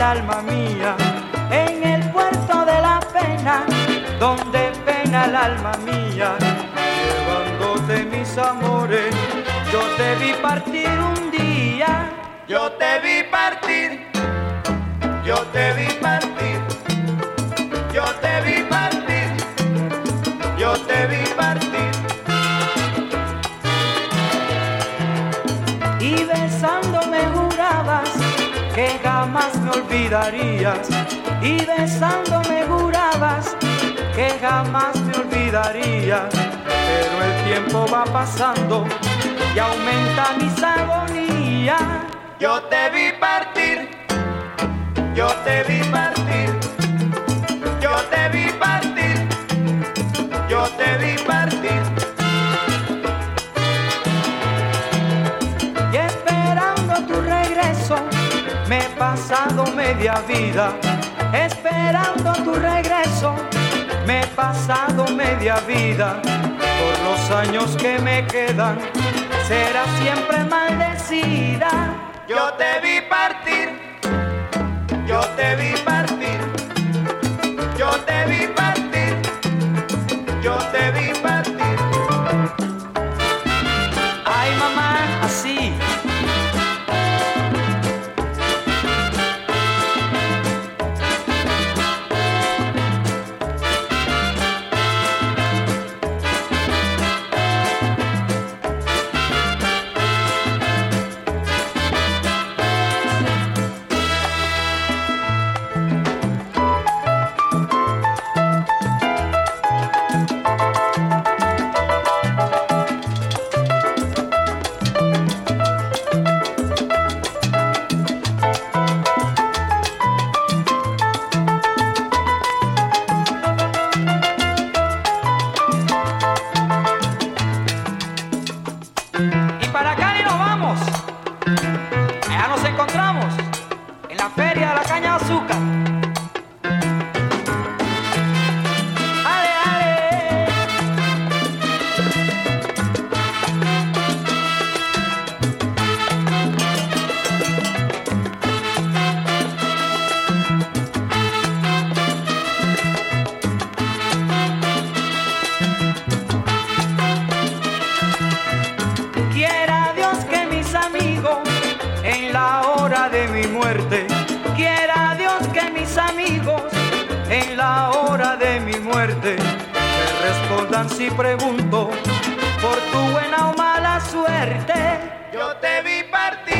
pena, alma mía, en el puerto de la pena, donde pena el alma mía, llevándote mis amores. Yo te vi partir un día, yo te vi partir, yo te vi partir, yo te vi partir, yo te vi partir. Y besándome jurabas que jamás me olvidarías. Y besándome jurabas que jamás me olvidarías. Pero el tiempo va pasando y aumenta mis agonías. Yo te vi partir, yo te vi partir, yo te vi partir, yo te vi partir. Y esperando tu regreso me he pasado media vida. Esperando tu regreso me he pasado media vida. Por los años que me quedan será siempre maldecida. Yo te vi partir, yo te vi partir, yo te vi partir, yo te vi partir. Ay, mamá, así. Y para Cali nos vamos. Allá nos encontramos en la feria de la caña de azúcar. Ale, ale. Quiera Dios que mis amigos en la hora de mi muerte, quiera Dios que mis amigos en la hora de mi muerte me respondan si pregunto por tu buena o mala suerte. Yo te vi partir.